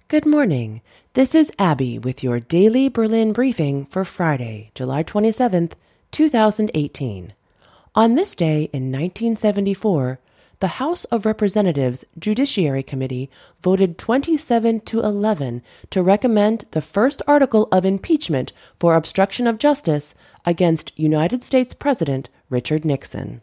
Good morning. This is Abby with your daily Berlin briefing for Friday, July 27th, 2018. On this day in 1974, the House of Representatives Judiciary Committee voted 27-11 to recommend the first article of impeachment for obstruction of justice against United States President Richard Nixon.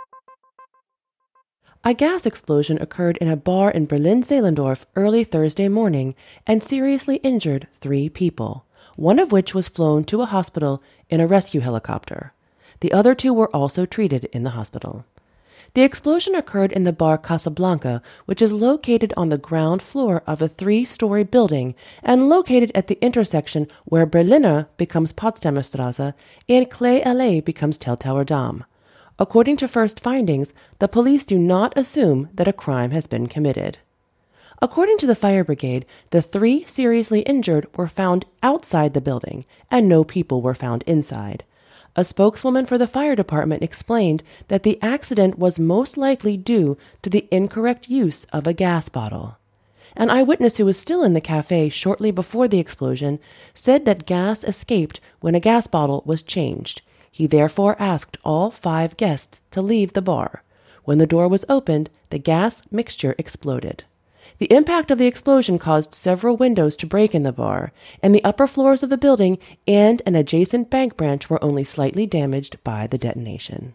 A gas explosion occurred in a bar in Berlin-Zehlendorf early Thursday morning and seriously injured 3 people, one of which was flown to a hospital in a rescue helicopter. The other 2 were also treated in the hospital. The explosion occurred in the bar Casablanca, which is located on the ground floor of a 3-story building and located at the intersection where Berliner becomes Potsdamer Straße and Clé Allée becomes Teltower Dam. According to first findings, the police do not assume that a crime has been committed. According to the fire brigade, the 3 seriously injured were found outside the building, and no people were found inside. A spokeswoman for the fire department explained that the accident was most likely due to the incorrect use of a gas bottle. An eyewitness who was still in the cafe shortly before the explosion said that gas escaped when a gas bottle was changed. He therefore asked all 5 guests to leave the bar. When the door was opened, the gas mixture exploded. The impact of the explosion caused several windows to break in the bar, and the upper floors of the building and an adjacent bank branch were only slightly damaged by the detonation.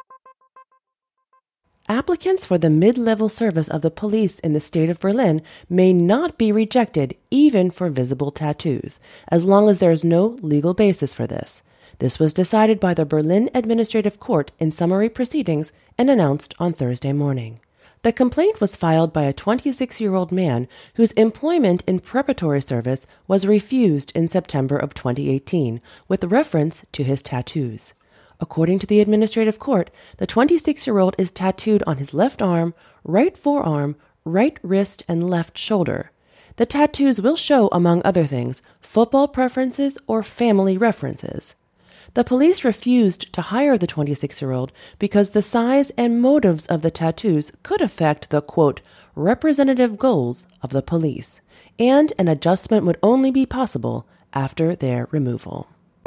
Applicants for the mid-level service of the police in the state of Berlin may not be rejected even for visible tattoos, as long as there is no legal basis for this. This was decided by the Berlin Administrative Court in summary proceedings and announced on Thursday morning. The complaint was filed by a 26-year-old man whose employment in preparatory service was refused in September of 2018 with reference to his tattoos. According to the Administrative Court, the 26-year-old is tattooed on his left arm, right forearm, right wrist, and left shoulder. The tattoos will show, among other things, football preferences or family references. The police refused to hire the 26-year-old because the size and motives of the tattoos could affect the, quote, representative goals of the police, and an adjustment would only be possible after their removal.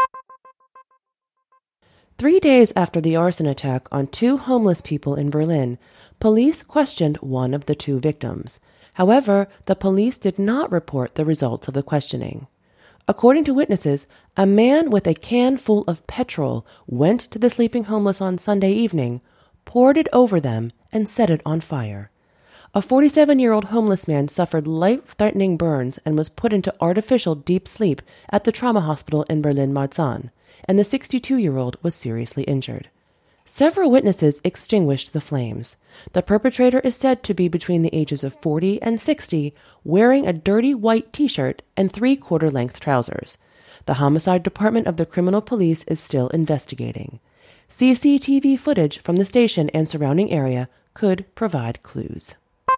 3 days after the arson attack on 2 homeless people in Berlin, police questioned one of the 2 victims. However, the police did not report the results of the questioning. According to witnesses, a man with a can full of petrol went to the sleeping homeless on Sunday evening, poured it over them, and set it on fire. A 47-year-old homeless man suffered life-threatening burns and was put into artificial deep sleep at the trauma hospital in Berlin-Marzahn, and the 62-year-old was seriously injured. Several witnesses extinguished the flames. The perpetrator is said to be between the ages of 40 and 60, wearing a dirty white t-shirt and 3/4-length trousers. The homicide department of the criminal police is still investigating. CCTV footage from the station and surrounding area could provide clues.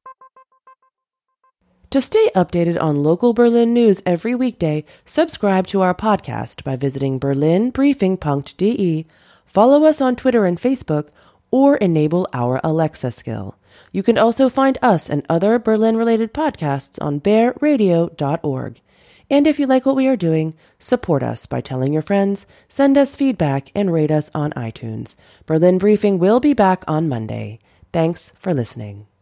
To stay updated on local Berlin news every weekday, subscribe to our podcast by visiting berlinbriefing.de, follow us on Twitter and Facebook, or enable our Alexa skill. You can also find us and other Berlin-related podcasts on bearradio.org. And if you like what we are doing, support us by telling your friends, send us feedback, and rate us on iTunes. Berlin Briefing will be back on Monday. Thanks for listening.